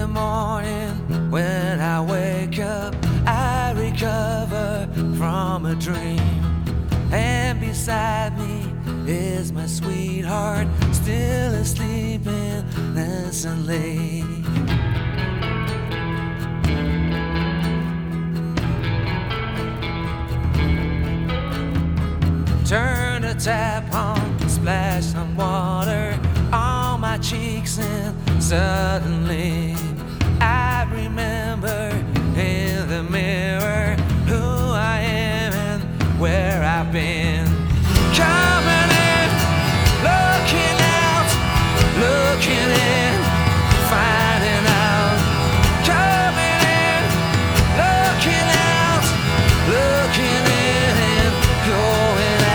the morning when I wake up, I recover from a dream. And beside me is my sweetheart, still asleep innocently. Turn the tap on, splash some water on my cheeks, and suddenly I remember in the mirror who I am and where I've been. Coming in, looking out, looking in, finding out. Coming in, looking out, looking in, and going out.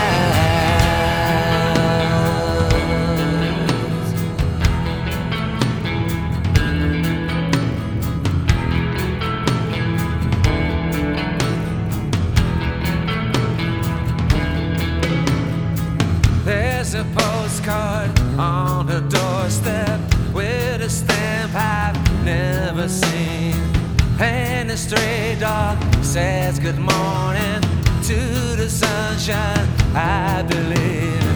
There's a postcard on the doorstep with a stamp I've never seen, and a stray dog says good morning to the sunshine, I believe.